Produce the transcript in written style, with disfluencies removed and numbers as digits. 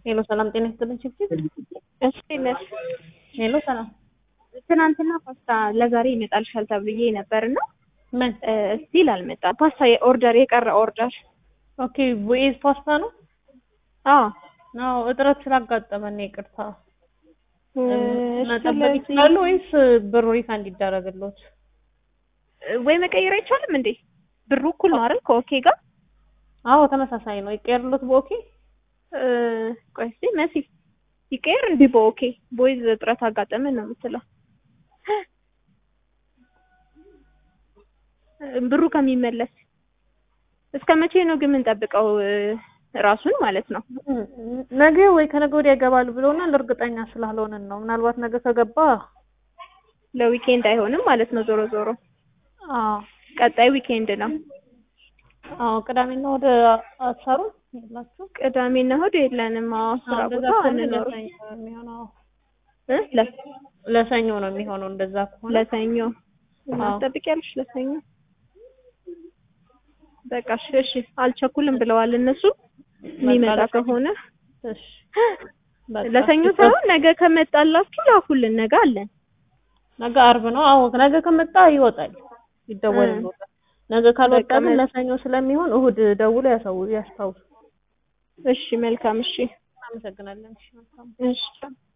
ሄሎ ሰላም ጤና ይስጥልኝ ችግር እሺ ነሽ ሄሎ ሰላም ትናንትና ፓስታ ለዛሬ ይመጣልሻል ተብዬ ነበርና ምን ስቲል አልመጣም። ፓስታ የኦርደር የቀረ ኦርደር። ኦኬ ቮይስ ፓስታ ነው? አዎ አዎ እጥረት ስላጋጠመን ነው ይቅርታ። መጠበቅ ስለዚህ ይችላሉ ወይስ ብሩ ሪፋንድ ይደረግልዎት? ወይ መቀየር አይቻልም እንዴ? ብሩ እኩል ነው አይደል ከኦኬ ጋር? አዎ ተመሳሳይ ነው። ይቀየርልዎት በኦኬ? ቆይ እስኪ መሲ ይቀየር እንዴ በኦኬ? ቦይዝ እጥረት አጋጠመን ነው የምትለው። ብሩ ከሚመለስ እስከ መቼ ነው ግን የምንጠብቀው? ራሱን ማለት ነው። ነገ ወይ ከነገ ወዲያ ይገባሉ ብለውናል። እርግጠኛ ስላልሆነን ነው። ምናልባት ነገ ከገባ ለዊኬንድ አይሆንም ማለት ነው። ዞሮ ዞሮ አዎ ቀጣይ ዊኬንድ ነው። አዎ ቅዳሜና ወደ አሳሩ ያላችሁ ቅዳሜና እሑድ የለንም። አዎ ስራ ቦታ አንኖርም። ለሰኞ ነው የሚሆነው። እንደዛ ከሆነ ለሰኞ እናስጠብቂያለሽ። ለሰኞ በቃ እሺ አልቸኩልም ብለዋል እነሱ። የሚመጣ ከሆነ እሺ ለሰኞ ሳይሆን ነገ ከመጣላችሁ ላኩልን። ነገ አለን። ነገ አርብ ነው። አዎ ነገ ከመጣ ይወጣል፣ ይደወልልዎታል። ነገ ካልወጣ ግን ለሰኞ ስለሚሆን እሑድ ደውሎ ያስታውሱ። እሺ መልካም። እሺ አመሰግናለን። እሺ መልካም። እሺ